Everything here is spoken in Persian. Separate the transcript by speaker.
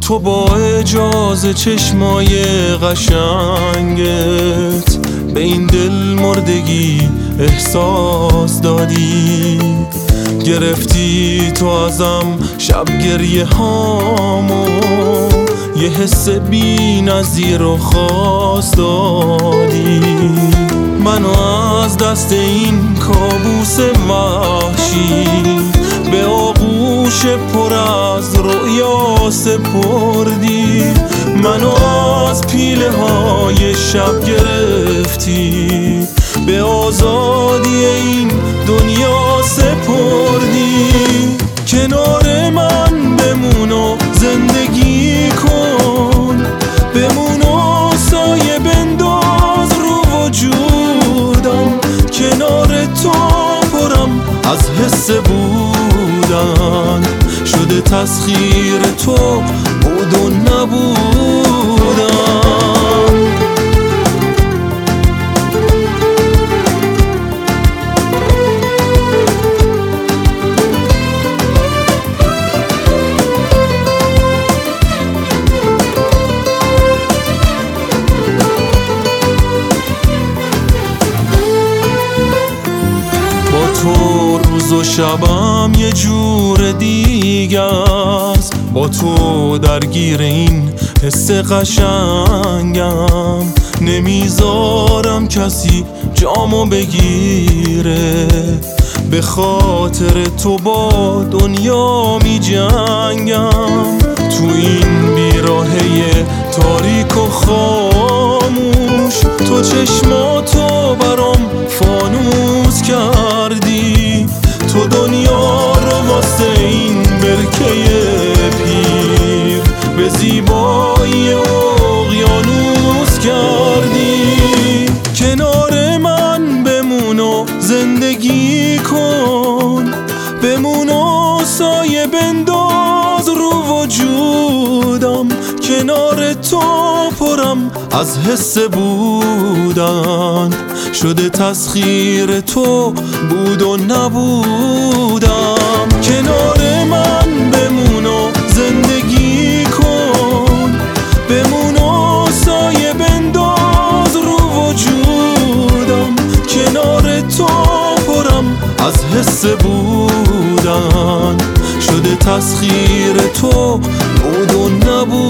Speaker 1: تو با اجازه چشمای قشنگت به این دل مردگی احساس دادی. گرفتی تو ازم شب گریه هامو، یه حس بی نظیر و خاص دادی. منو از دست این کابوس وحشی به آغوش پر از رؤیا سپردی. منو از پیله های شب گرفتی، به آزادی این دنیا سپردی. کنار من بمون و زندگی کن، بمون و سایه بنداز رو وجودم. کنار تو پرم از حس بودن، شده تسخیر تو بود و نبودن. تو روز و شبم یه جور دیگه است، با تو درگیر این حس قشنگم. نمیذارم کسی جامو بگیره، به خاطر تو با دنیا می جنگم. تو این بیراهه تاریک و خاموش، تو چشماتو برام فانوس کردی. تو دنیا رو واسه این برکه پیر به زیبایی اقیانوس کردی. کنار من بمون و زندگی کن، بمون و سایه بنداز رو وجودم. کنار تو پرم از حس بودن، شده تسخیر تو بود و نبودم. کنار من بمون و زندگی کن، بمون و سایه بنداز رو وجودم. کنار تو پرم از حس بودن، شده تسخیر تو بود و نبودم.